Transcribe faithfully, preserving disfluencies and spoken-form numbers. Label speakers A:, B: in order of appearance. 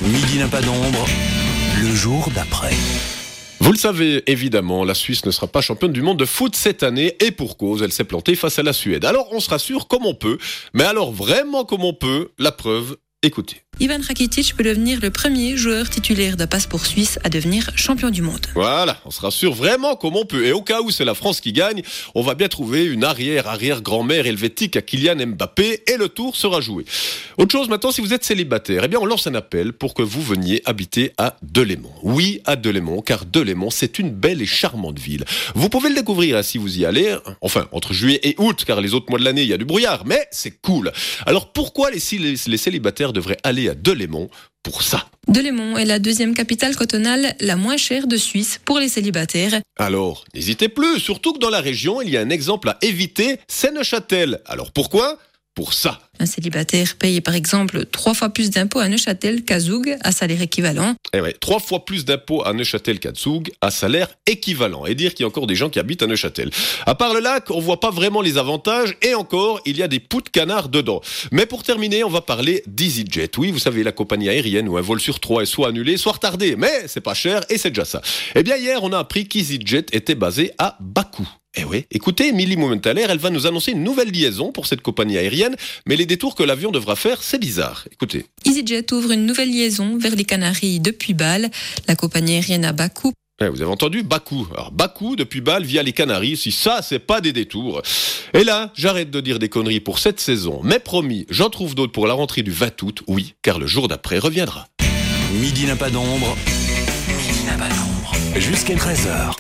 A: Midi n'a pas d'ombre, le jour d'après.
B: Vous le savez, évidemment, la Suisse ne sera pas championne du monde de foot cette année, et pour cause, elle s'est plantée face à la Suède. Alors on se rassure comme on peut, mais alors vraiment comme on peut, la preuve, écoutez.
C: Ivan Rakitic peut devenir le premier joueur titulaire de passeport suisse à devenir champion du monde.
B: Voilà, on se rassure vraiment comme on peut. Et au cas où c'est la France qui gagne, on va bien trouver une arrière-arrière-grand-mère helvétique à Kylian Mbappé et le tour sera joué. Autre chose maintenant, si vous êtes célibataire, eh bien on lance un appel pour que vous veniez habiter à Delémont. Oui, à Delémont, car Delémont, c'est une belle et charmante ville. Vous pouvez le découvrir hein, si vous y allez, enfin entre juillet et août, car les autres mois de l'année, il y a du brouillard, mais c'est cool. Alors pourquoi les, les, les célibataires devraient aller à Delémont pour ça?
C: Delémont est la deuxième capitale cantonale la moins chère de Suisse pour les célibataires.
B: Alors, n'hésitez plus, surtout que dans la région, il y a un exemple à éviter, c'est Neuchâtel. Alors pourquoi ? Pour ça.
C: Un célibataire paye par exemple trois fois plus d'impôts à Neuchâtel qu'à Zug à salaire équivalent.
B: Eh ouais, trois fois plus d'impôts à Neuchâtel qu'à Zug à salaire équivalent. Et dire qu'il y a encore des gens qui habitent à Neuchâtel. À part le lac, on voit pas vraiment les avantages et encore, il y a des poux de canard dedans. Mais pour terminer, on va parler d'EasyJet. Oui, vous savez, la compagnie aérienne où un vol sur trois est soit annulé, soit retardé. Mais c'est pas cher et c'est déjà ça. Eh bien, hier, on a appris qu'EasyJet était basé à Bakou. Eh oui, écoutez, Émilie Momenthaler, elle va nous annoncer une nouvelle liaison pour cette compagnie aérienne, mais les détours que l'avion devra faire, c'est bizarre. Écoutez.
C: EasyJet ouvre une nouvelle liaison vers les Canaries depuis Bâle. La compagnie aérienne à Bakou.
B: Eh, vous avez entendu Bakou. Alors Bakou depuis Bâle via les Canaries, si ça, c'est pas des détours. Et là, j'arrête de dire des conneries pour cette saison, mais promis, j'en trouve d'autres pour la rentrée du vingt août, oui, car le jour d'après reviendra.
A: Midi n'a pas d'ombre, midi n'a pas d'ombre, jusqu'à treize heures.